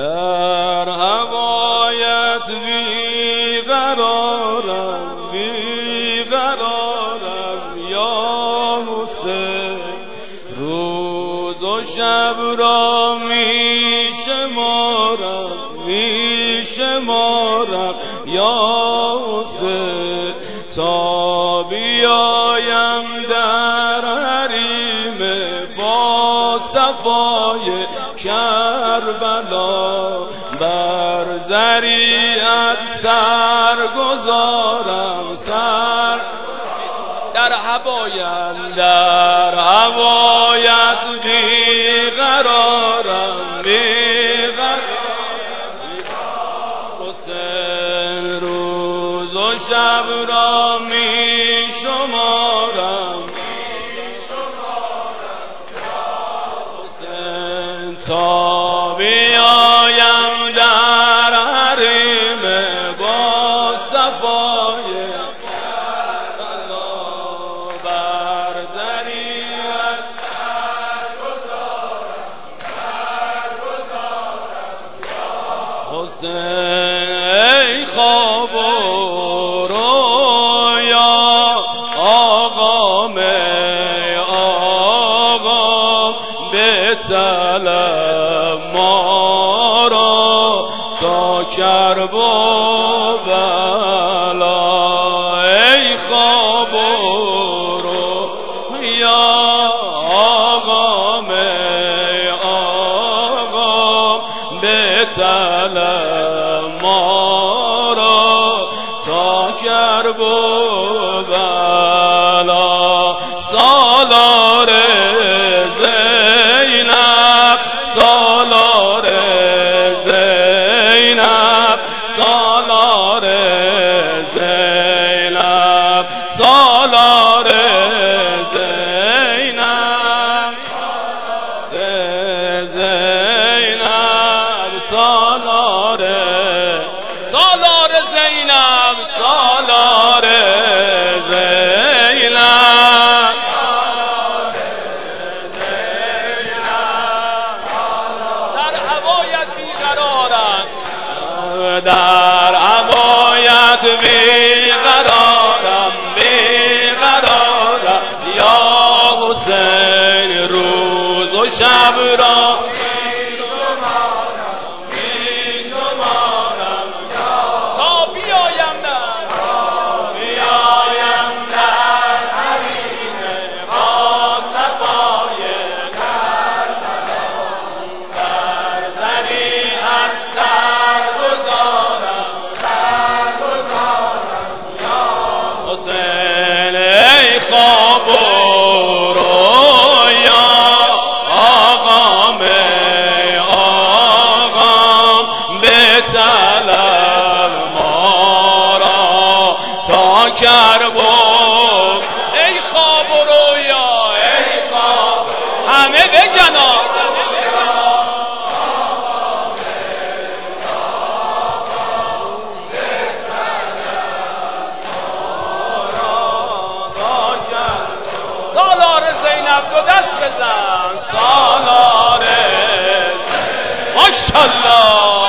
در هوایت بیقرارم یا حسین، روز و شب را میشمارم یا حسین، تا بیایم در حریم با صفای کربلا، بر ذریعت سر گذارم در هوایت بیقرارم حسین، روز و شب را میشمارم حسین، تا بیایم در حریم با صفای بر ذریعت حسین، ای خواب و رویا آقام بطلب ما را تا کرب و بلا، ای خواب و رویا آقام بطلب ما را تا کرب و بلا، سالار زینب سالار زینب سالار زینب سالار زینب زینب سالار زینب سالار زینب در هوایت بیقرارم یا حسین، روز و شب را تا بیایم در حریم با صفای کربلا، بر ذریعت سر گذارم یا حسین، ای خواب و رویا آقام بطلب ما را تا کرب ای خواب و رویا، ای خواب همه بجنا سالار زینب دو دست بزن، سالار ماشاءالله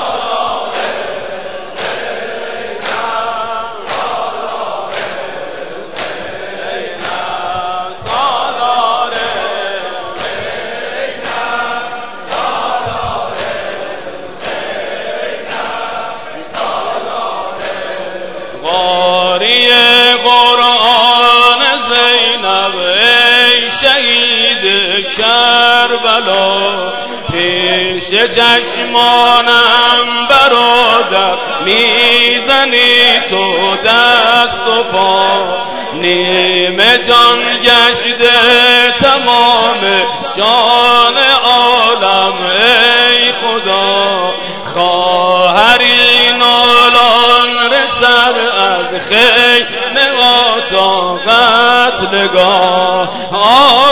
قاری قرآن زینب ای شهید کربلا، پیش چشمانم برادر میزنی تو دست و پا، نیمه جان گشته تمام جان عالم ای خدا، خواهری نالان رسد از خیمه تا قتلگاه